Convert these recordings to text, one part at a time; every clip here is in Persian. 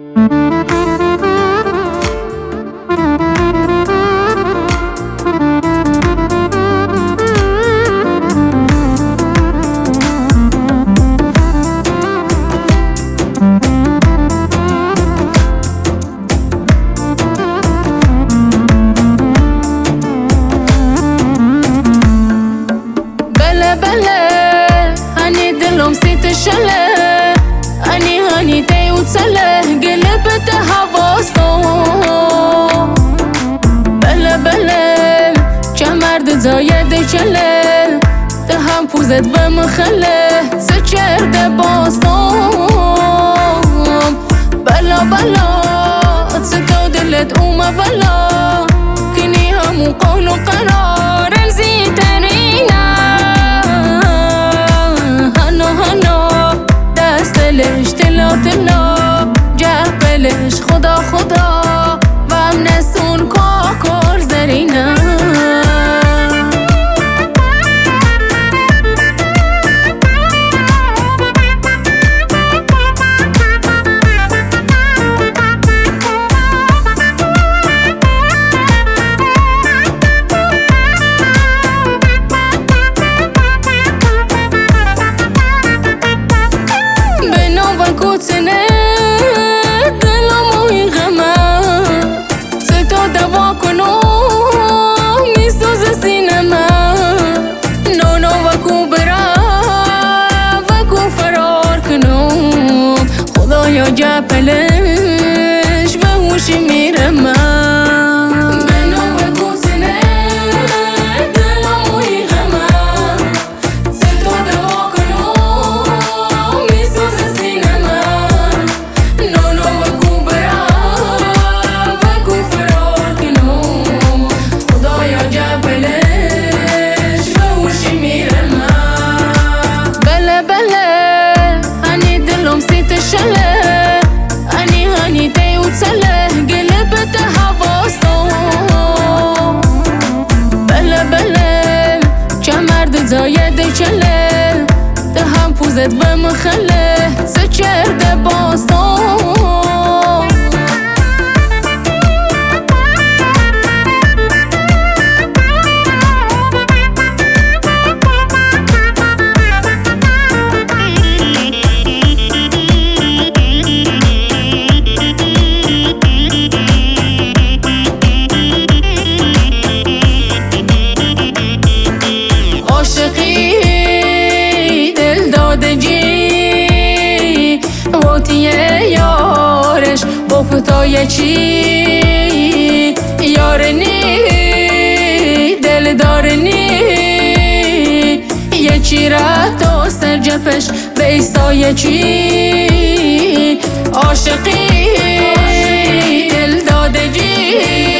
هني دلهم سيت الشله هني تي وتسله قلبت هواسو بله كمرد زايد شله تهم پوزت و مخله سچر دباستم بلا تصدو دلت اوما بلا كني همو قول و قرار زيترينا دستلش تلا جبلش خدا و هم نسون کاکر زرینه کوتنه دلمو این غمه ستو دوا کنو میسوز سینما نونو وکو برا وکو فرار کنو خدایا جبلش به هوشی میرم شله هني تي وتسله قلبت هواسو بله كمرد زايد شله تهم پوزت و مخله سچر دباستو یارش با فتای چی یارنی دلدارنی یه چی رد و سر جپش به ایستای چی عاشقی دلدادگی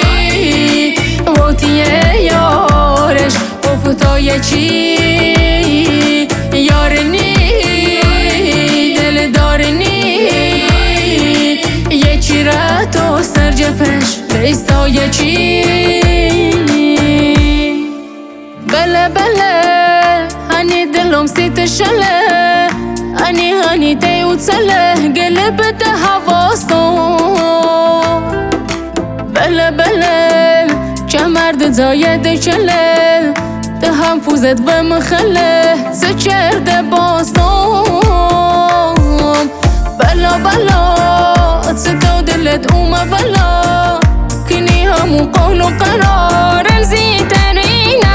وطی یارش با فتای چی یارنی تو سر جپش بیستای چی بله هنی دلهم سیت شله هنی تی و تسله قلبت هواسو بله کمرد زاید شله تهم پوزت و مخله سچر دباستم بلا تصدو دلت اوما بلا كني همو قول و قرار زيترينا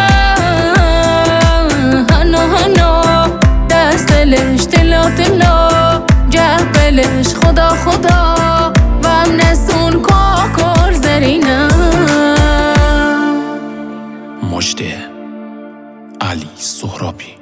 هنو دستلش تلا جبلش خدا و هم نسون کاکر زرینه مجد علی سهرابی